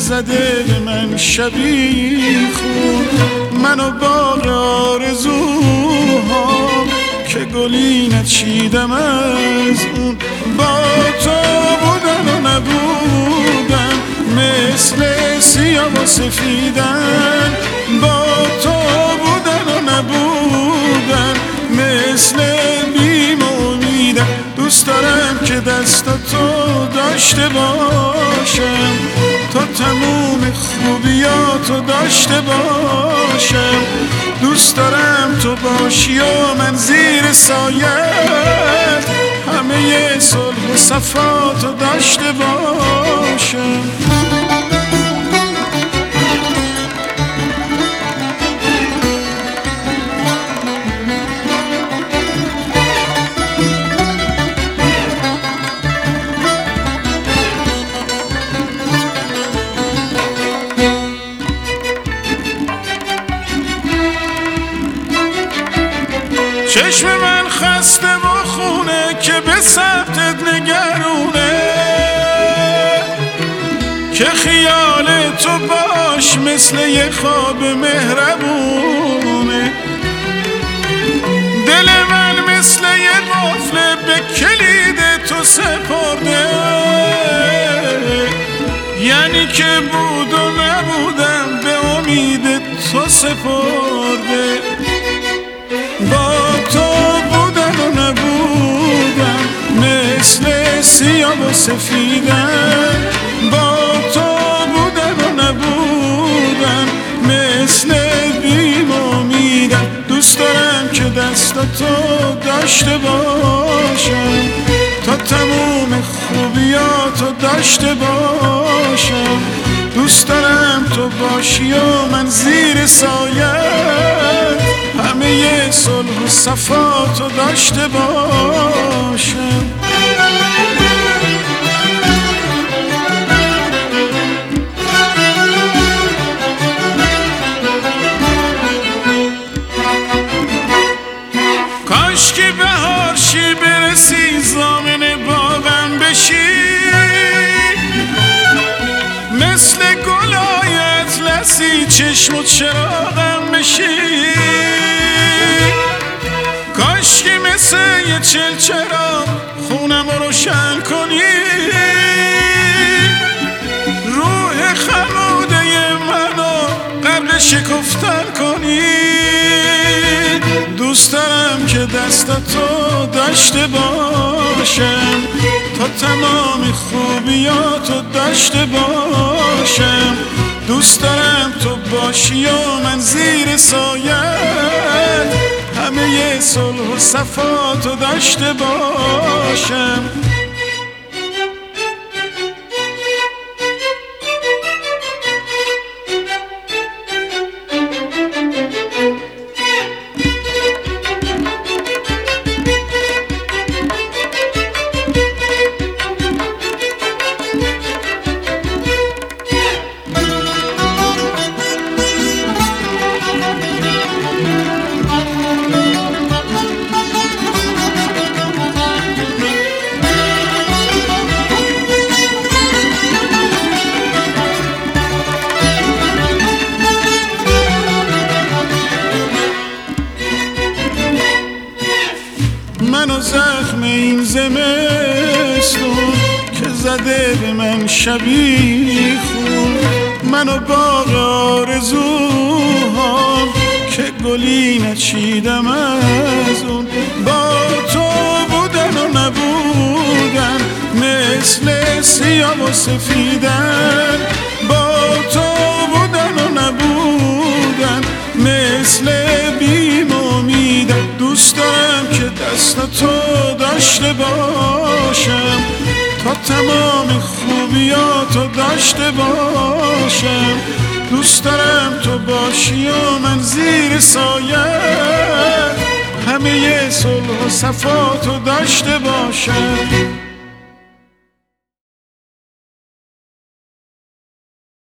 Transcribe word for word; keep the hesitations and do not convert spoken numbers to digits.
زده به من شبیخون، منو باغ آرزوهام که گلی نچیدم از اون. با تو بودن و نبودن مثل سیاه و سفیدن، با تو بودن و نبودن مثل بیم و امیدن. دوست دارم که دستاتو داشته باشم تا تموم خوبیاتو داشته باشم. دوست دارم تو باشی و من زیر سایت همه صلح و صفاتو داشته باشم. چشم من خسته و خونه که به سمتت نگرونه، که خیال تو باش مثل یه خواب مهربونه. دل من مثل یه قفل به کلید تو سپرده، یعنی که بود و نبودم به امید تو سپرده. با تو بودن و نبودن مثل سیاه و سفیدن، با تو بودن و نبودن مثل بیم و امیدن. دوست دارم که دستاتو داشته باشم تا تموم خوبیاتو داشته باشم. دوست دارم تو باشی و من زیر سایت همه صلح و صفاتو داشته باشم. کاش که بهار شی برسی زامن باغم بشی، مثل گلای اطلسی چشم و چراغم بشی. کاش که مثل یه چلچراغ خونم رو روشن کنی، روح خموده منو غرق شکفتن کنی. دوست دارم که دستاتو داشته باشم تا تمام خوبیاتو داشته باشم. دوست دارم تو باشی و من زیر سایت همه صلح و صفاتو داشته باشم. منو زخم این زمستون که زده به من شبیخون، منو باغ آرزوهام که گلی نچیدم از اون. با تو بودن و نبودن مثل سیاه و سفیدن، با تو بودن و نبودن مثل بیم و امیدن. دوست دارم که دستاتو داشته باشم تا تمام خوبیاتو داشته باشم. دوست دارم تو باشی و من زیر سایت همه صلح و صفاتو داشته باشم.